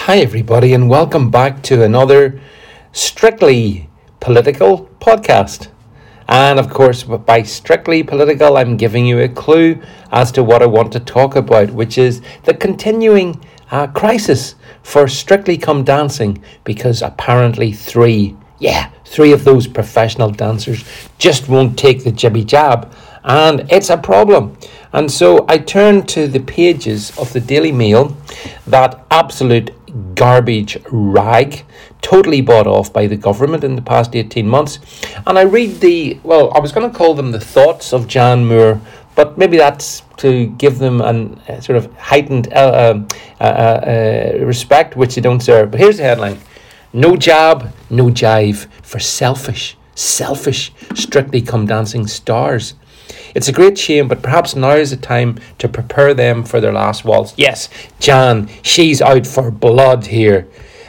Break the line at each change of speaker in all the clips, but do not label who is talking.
Hi, everybody, and welcome back to another Strictly Political podcast. And of course, by Strictly Political, I'm giving you a clue as to what I want to talk about, which is the continuing crisis for Strictly Come Dancing, because apparently three of those professional dancers just won't take the jibby jab, and it's a problem. And so I turned to the pages of the Daily Mail, that absolute garbage rag, totally bought off by the government in the past 18 months. And I read I was going to call them the thoughts of Jan Moore, but maybe that's to give them a sort of heightened respect, which they don't deserve. But here's the headline: no jab, no jive for selfish, Strictly Come Dancing stars. It's a great shame, but perhaps now is the time to prepare them for their last waltz. Yes, Jan, she's out for blood here.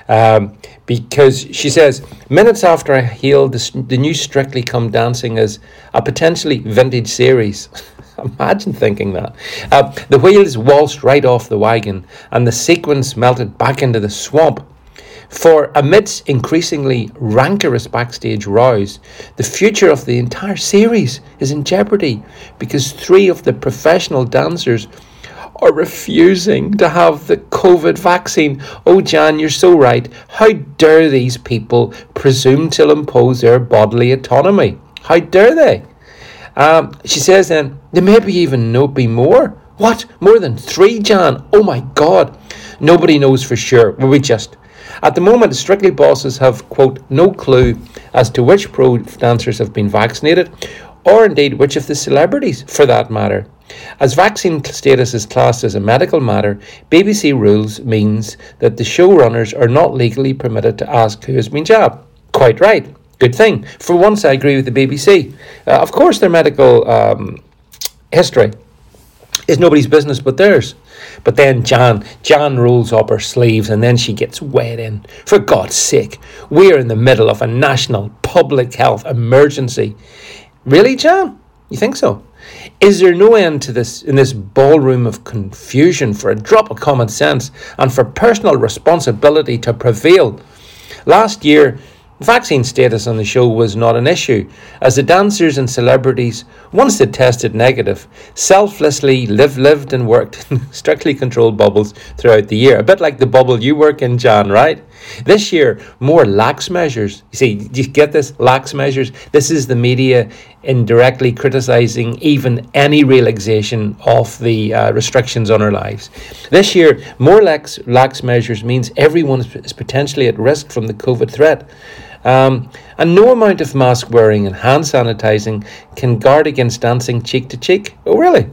Because she says, minutes after I hailed the new Strictly Come Dancing as a potentially vintage series. Imagine thinking that. The wheels waltzed right off the wagon and the sequins melted back into the swamp. For amidst increasingly rancorous backstage rows, the future of the entire series is in jeopardy because three of the professional dancers are refusing to have the COVID vaccine. Oh, Jan, you're so right. How dare these people presume to impose their bodily autonomy? How dare they? She says then, there may be even be more. What? More than three, Jan? Oh my God. Nobody knows for sure. At the moment, the Strictly bosses have, quote, no clue as to which pro dancers have been vaccinated, or indeed which of the celebrities, for that matter. As vaccine status is classed as a medical matter, BBC rules means that the showrunners are not legally permitted to ask who has been jabbed. Quite right. Good thing. For once, I agree with the BBC. Of course, their medical history is nobody's business but theirs. But then Jan rolls up her sleeves and then she gets wet in. For God's sake, we're in the middle of a national public health emergency. Really, Jan? You think so? Is there no end to this in this ballroom of confusion for a drop of common sense and for personal responsibility to prevail? Last year, vaccine status on the show was not an issue, as the dancers and celebrities, once they tested negative, selflessly lived and worked in strictly controlled bubbles throughout the year. A bit like the bubble you work in, Jan, right? This year, more lax measures. You see, do you get this? Lax measures. This is the media indirectly criticising even any relaxation of the restrictions on our lives. This year, more lax measures means everyone is potentially at risk from the COVID threat. And no amount of mask wearing and hand sanitizing can guard against dancing cheek to cheek. Oh, really?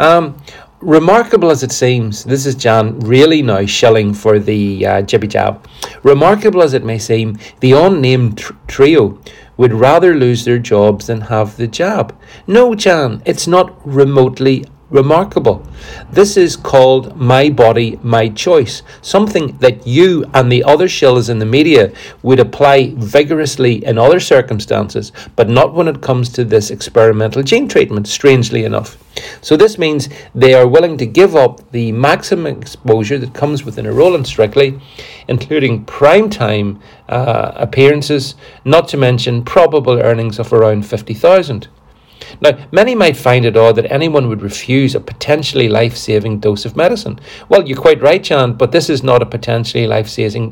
Remarkable as it seems, this is Jan really now shilling for the jibby jab. Remarkable as it may seem, the unnamed trio would rather lose their jobs than have the jab. No, Jan, it's not remotely remarkable. This is called my body, my choice. Something that you and the other shills in the media would apply vigorously in other circumstances, but not when it comes to this experimental gene treatment, strangely enough. So this means they are willing to give up the maximum exposure that comes within a role in Strictly, including prime time appearances, not to mention probable earnings of around 50,000. Now, many might find it odd that anyone would refuse a potentially life-saving dose of medicine. Well, you're quite right, Jan, but this is not a potentially life-saving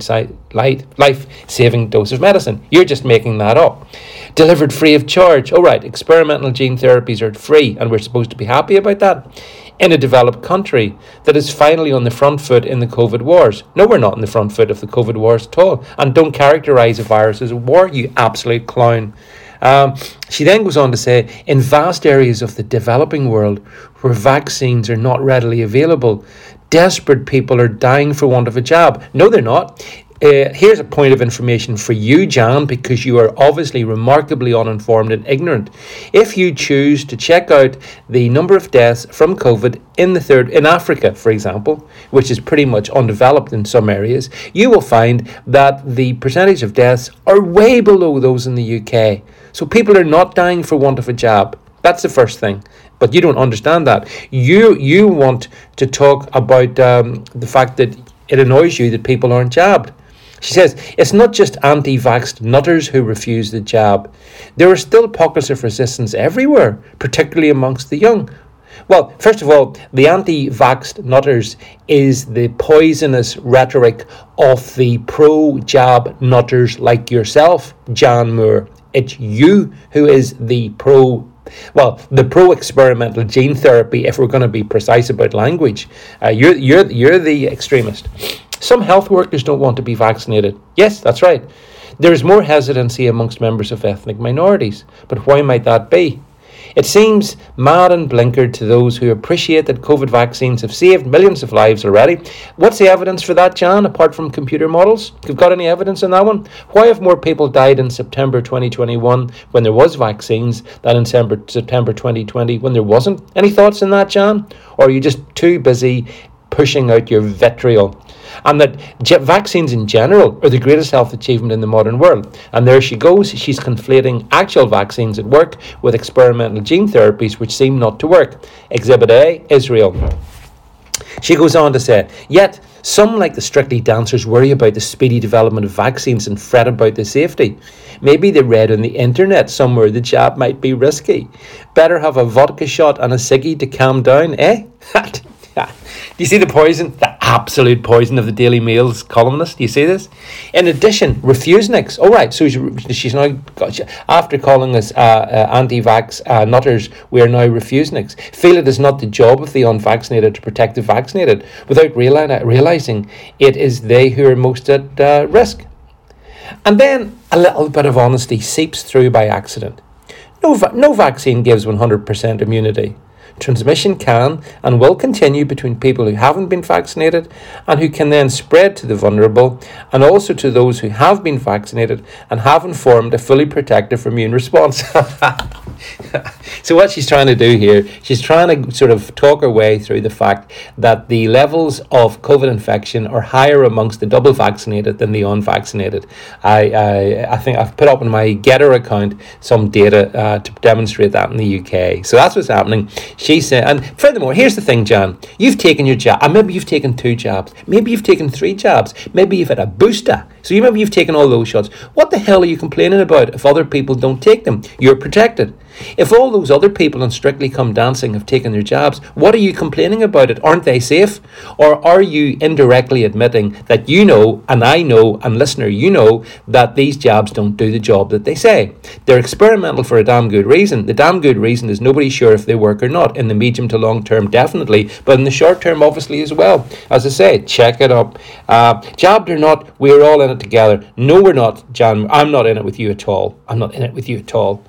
dose of medicine. You're just making that up. Delivered free of charge. Oh, right, experimental gene therapies are free, and we're supposed to be happy about that? In a developed country that is finally on the front foot in the COVID wars. No, we're not on the front foot of the COVID wars at all. And don't characterise a virus as a war, you absolute clown. She then goes on to say, in vast areas of the developing world where vaccines are not readily available, desperate people are dying for want of a jab. No, they're not. Here's a point of information for you, Jan, because you are obviously remarkably uninformed and ignorant. If you choose to check out the number of deaths from COVID in Africa, for example, which is pretty much undeveloped in some areas, you will find that the percentage of deaths are way below those in the UK. So people are not dying for want of a jab. That's the first thing. But you don't understand that. You want to talk about the fact that it annoys you that people aren't jabbed. She says, it's not just anti-vaxxed nutters who refuse the jab. There are still pockets of resistance everywhere, particularly amongst the young. Well, first of all, the anti-vaxxed nutters is the poisonous rhetoric of the pro-jab nutters like yourself, Jan Moore. It's you who is the pro-experimental gene therapy, if we're going to be precise about language. You're the extremist. Some health workers don't want to be vaccinated. Yes, that's right. There is more hesitancy amongst members of ethnic minorities. But why might that be? It seems mad and blinkered to those who appreciate that COVID vaccines have saved millions of lives already. What's the evidence for that, Jan, apart from computer models? You've got any evidence on that one? Why have more people died in September 2021 when there was vaccines than in September 2020 when there wasn't? Any thoughts on that, Jan? Or are you just too busy pushing out your vitriol? And that vaccines in general are the greatest health achievement in the modern world. And there she goes, she's conflating actual vaccines that work with experimental gene therapies which seem not to work. Exhibit A, Israel. She goes on to say, yet some, like the Strictly dancers, worry about the speedy development of vaccines and fret about the safety. Maybe they read on the internet somewhere the jab might be risky. Better have a vodka shot and a ciggy to calm down, eh? Do you see the poison? The absolute poison of the Daily Mail's columnist. Do you see this? In addition, refuseniks. Oh, right. So she's now, after calling us anti-vax nutters, we are now refuseniks. Feel it is not the job of the unvaccinated to protect the vaccinated, without realising it is they who are most at risk. And then a little bit of honesty seeps through by accident. No vaccine gives 100% immunity. Transmission can and will continue between people who haven't been vaccinated and who can then spread to the vulnerable, and also to those who have been vaccinated and haven't formed a fully protective immune response. So what she's trying to do here, she's trying to sort of talk her way through the fact that the levels of COVID infection are higher amongst the double vaccinated than the unvaccinated. I think I've put up in my Getter account some data to demonstrate that in the UK. So that's what's happening. She said, and furthermore, here's the thing, Jan. You've taken your jab, and maybe you've taken 2 jabs, maybe you've taken 3 jabs, maybe you've had a booster. So maybe you've taken all those shots. What the hell are you complaining about if other people don't take them? You're protected. If all those other people on Strictly Come Dancing have taken their jabs, what are you complaining about it? Aren't they safe? Or are you indirectly admitting that you know, and I know, and listener, you know, that these jabs don't do the job that they say? They're experimental for a damn good reason. The damn good reason is nobody's sure if they work or not. In the medium to long term, definitely, but in the short term, obviously, as well. As I say, check it up. Jabbed or not, we're all in it together. No, we're not, Jan. I'm not in it with you at all. I'm not in it with you at all.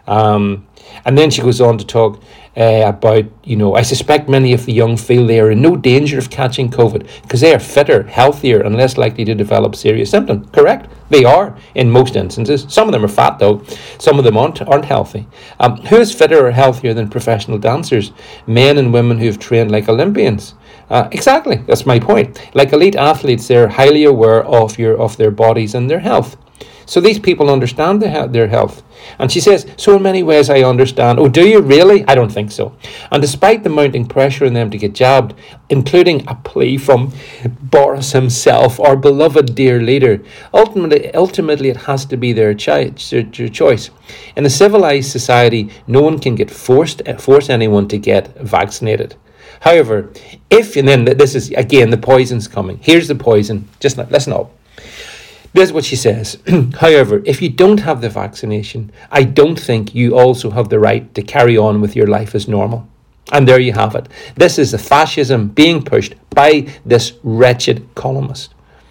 And then she goes on to talk about, I suspect many of the young feel they are in no danger of catching COVID because they are fitter, healthier, and less likely to develop serious symptoms. Correct? They are in most instances. Some of them are fat, though. Some of them aren't healthy. Who is fitter or healthier than professional dancers? Men and women who have trained like Olympians. Exactly. That's my point. Like elite athletes, they're highly aware of their bodies and their health. So these people understand their health. And she says, so in many ways I understand. Oh, do you really? I don't think so. And despite the mounting pressure on them to get jabbed, including a plea from Boris himself, our beloved dear leader, ultimately it has to be their choice. In a civilized society, no one can force anyone to get vaccinated. However, and then this is, again, the poison's coming. Here's the poison. Just listen up. This is what she says. However, if you don't have the vaccination, I don't think you also have the right to carry on with your life as normal. And there you have it. This is the fascism being pushed by this wretched columnist.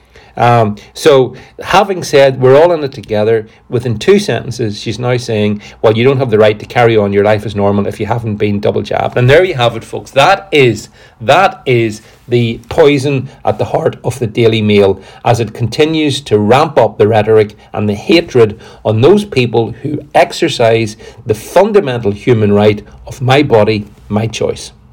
So having said we're all in it together, within 2 sentences she's now saying, well, you don't have the right to carry on your life as normal if you haven't been double jabbed. And there you have it, folks. That is the poison at the heart of the Daily Mail as it continues to ramp up the rhetoric and the hatred on those people who exercise the fundamental human right of my body, my choice.